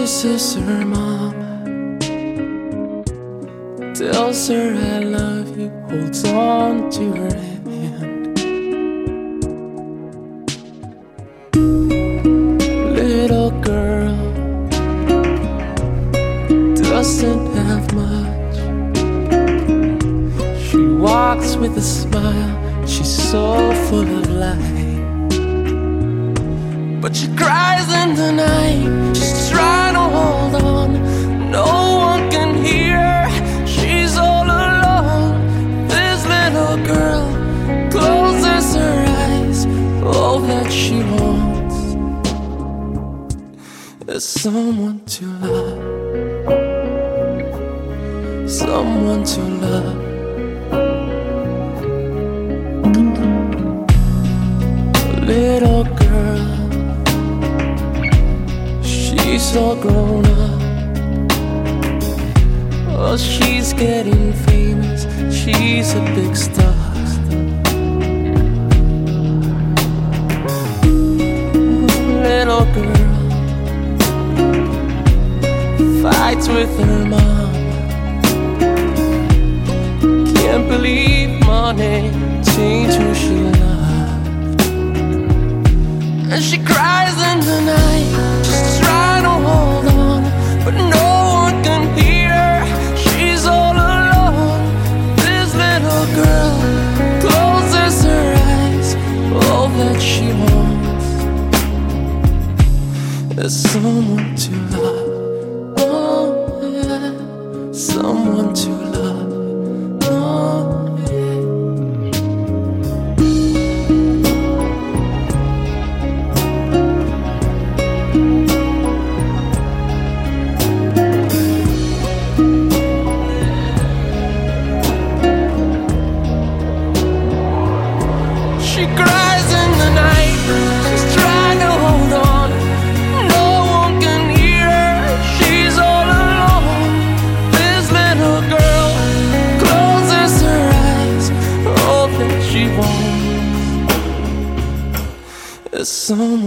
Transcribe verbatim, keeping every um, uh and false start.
Kisses her mom, tells her I love you, holds on to her hand. Little girl doesn't have much. She walks with a smile, she's so full of life. But she cries in the night, she's trying to hold on. No one can hear her, she's all alone. This little girl closes her eyes. All that she wants is someone to love, someone to love. Little girl, she's all grown up. Oh, she's getting famous, she's a big star. Little girl fights with her mom. Can't believe money changed who she loved. And she cries in the night, just trying to hold on, but no one can hear her, she's all alone. This little girl closes her eyes. All that she wants is someone to love. Oh yeah, someone to love. Oh yeah. She cries in the night, she's trying to hold on. No one can hear her, she's all alone. This little girl closes her eyes. All that she wants is someone